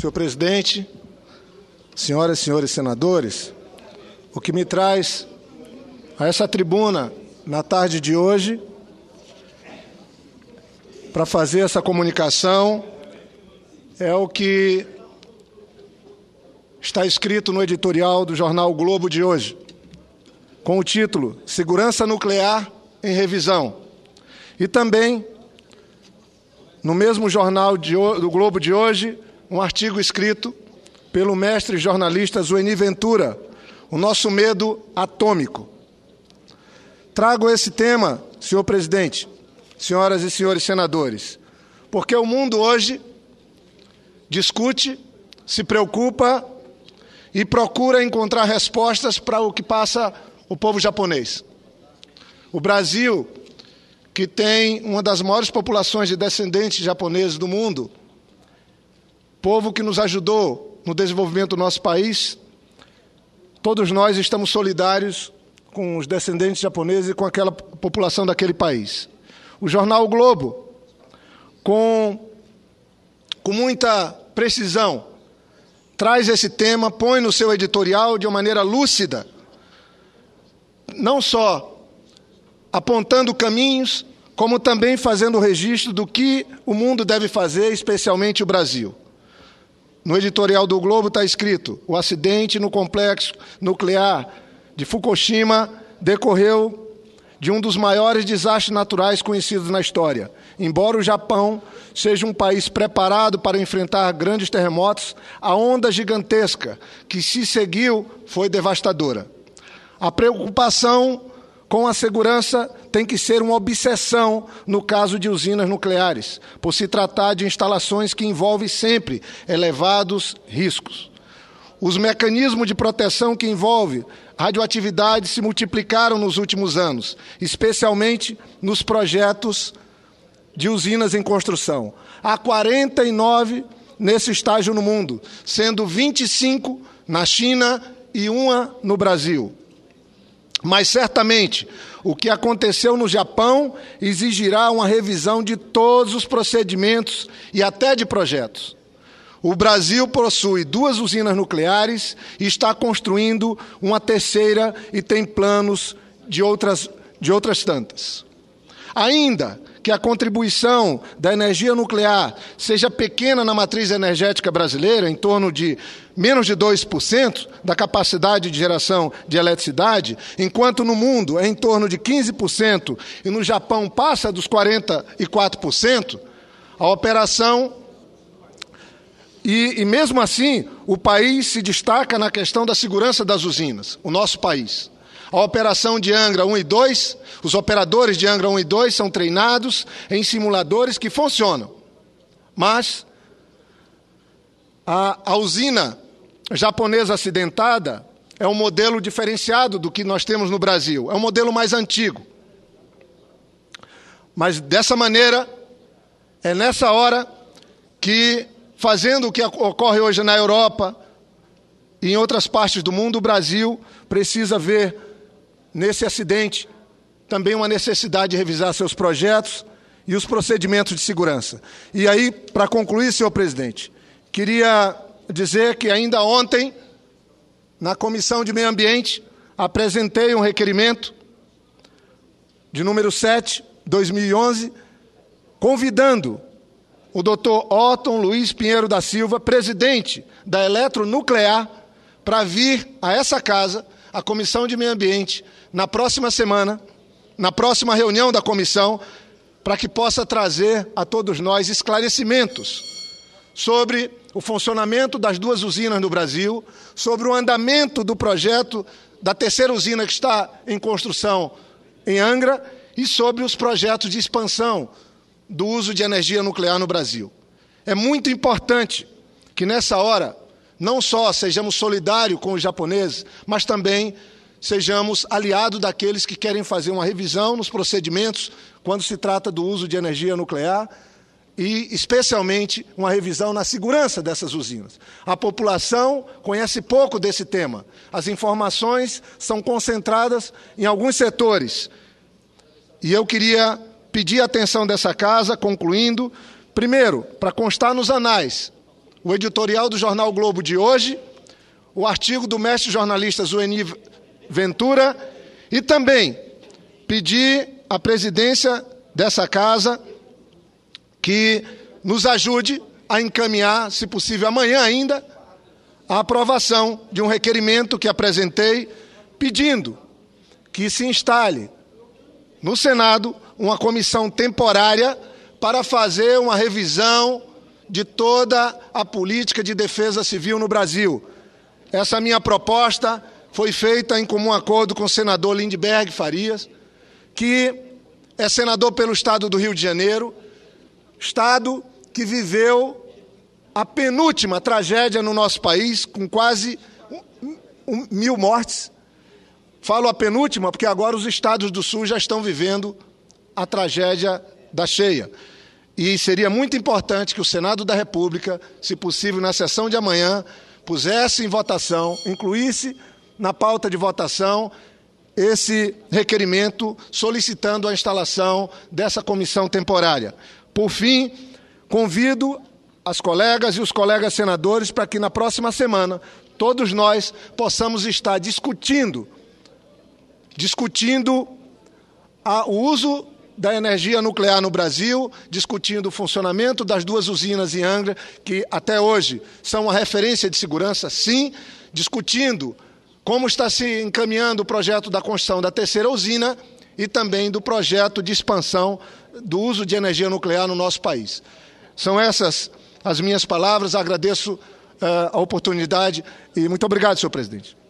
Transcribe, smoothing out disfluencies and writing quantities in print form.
Senhor presidente, senhoras e senhores senadores, o que me traz a essa tribuna na tarde de hoje para fazer essa comunicação é o que está escrito no editorial do jornal O Globo de hoje, com o título Segurança Nuclear em Revisão. E também, no mesmo jornal do Globo de hoje, um artigo escrito pelo mestre jornalista Zueni Ventura, O Nosso Medo Atômico. Trago esse tema, senhor presidente, senhoras e senhores senadores, porque o mundo hoje discute, se preocupa e procura encontrar respostas para o que passa o povo japonês. O Brasil, que tem uma das maiores populações de descendentes japoneses do mundo, povo que nos ajudou no desenvolvimento do nosso país, todos nós estamos solidários com os descendentes japoneses e com aquela população daquele país. O jornal O Globo, com muita precisão, traz esse tema, põe no seu editorial de uma maneira lúcida, não só apontando caminhos, como também fazendo o registro do que o mundo deve fazer, especialmente o Brasil. No editorial do Globo está escrito: o acidente no complexo nuclear de Fukushima decorreu de um dos maiores desastres naturais conhecidos na história. Embora o Japão seja um país preparado para enfrentar grandes terremotos, a onda gigantesca que se seguiu foi devastadora. A preocupação com a segurança tem que ser uma obsessão no caso de usinas nucleares, por se tratar de instalações que envolvem sempre elevados riscos. Os mecanismos de proteção que envolvem radioatividade se multiplicaram nos últimos anos, especialmente nos projetos de usinas em construção. Há 49 nesse estágio no mundo, sendo 25 na China e uma no Brasil. Mas, certamente, o que aconteceu no Japão exigirá uma revisão de todos os procedimentos e até de projetos. O Brasil possui 2 usinas nucleares e está construindo uma terceira e tem planos de outras tantas. Ainda que a contribuição da energia nuclear seja pequena na matriz energética brasileira, em torno de menos de 2% da capacidade de geração de eletricidade, enquanto no mundo é em torno de 15% e no Japão passa dos 44%, a operação... E mesmo assim, o país se destaca na questão da segurança das usinas, o nosso país. A operação de Angra 1 e 2, os operadores de Angra 1 e 2 são treinados em simuladores que funcionam. Mas a usina japonesa acidentada é um modelo diferenciado do que nós temos no Brasil. É um modelo mais antigo. Mas, dessa maneira, é nessa hora que, fazendo o que ocorre hoje na Europa e em outras partes do mundo, o Brasil precisa ver nesse acidente também uma necessidade de revisar seus projetos e os procedimentos de segurança. E aí, para concluir, senhor presidente, queria dizer que ainda ontem, na Comissão de Meio Ambiente, apresentei um requerimento de número 7/2011, convidando o doutor Otton Luiz Pinheiro da Silva, presidente da Eletronuclear, para vir a essa casa, a Comissão de Meio Ambiente, na próxima semana, na próxima reunião da comissão, para que possa trazer a todos nós esclarecimentos sobre o funcionamento das 2 usinas no Brasil, sobre o andamento do projeto da terceira usina que está em construção em Angra e sobre os projetos de expansão do uso de energia nuclear no Brasil. É muito importante que, nessa hora, não só sejamos solidários com os japoneses, mas também sejamos aliados daqueles que querem fazer uma revisão nos procedimentos quando se trata do uso de energia nuclear e, especialmente, uma revisão na segurança dessas usinas. A população conhece pouco desse tema. As informações são concentradas em alguns setores. E eu queria pedir a atenção dessa casa, concluindo, primeiro, para constar nos anais, o editorial do jornal o Globo de hoje, o artigo do mestre jornalista Zueni Ventura e também pedir à presidência dessa casa que nos ajude a encaminhar, se possível amanhã ainda, a aprovação de um requerimento que apresentei pedindo que se instale no Senado uma comissão temporária para fazer uma revisão de toda a política de defesa civil no Brasil. Essa minha proposta foi feita em comum acordo com o senador Lindbergh Farias, que é senador pelo estado do Rio de Janeiro, estado que viveu a penúltima tragédia no nosso país, com quase 1.000 mortes. Falo a penúltima porque agora os estados do Sul já estão vivendo a tragédia da cheia. E seria muito importante que o Senado da República, se possível na sessão de amanhã, pusesse em votação, incluísse na pauta de votação esse requerimento solicitando a instalação dessa comissão temporária. Por fim, convido as colegas e os colegas senadores para que na próxima semana todos nós possamos estar discutindo o uso da energia nuclear no Brasil, discutindo o funcionamento das duas usinas em Angra, que até hoje são uma referência de segurança, sim, discutindo como está se encaminhando o projeto da construção da terceira usina e também do projeto de expansão do uso de energia nuclear no nosso país. São essas as minhas palavras, agradeço a oportunidade e muito obrigado, senhor presidente.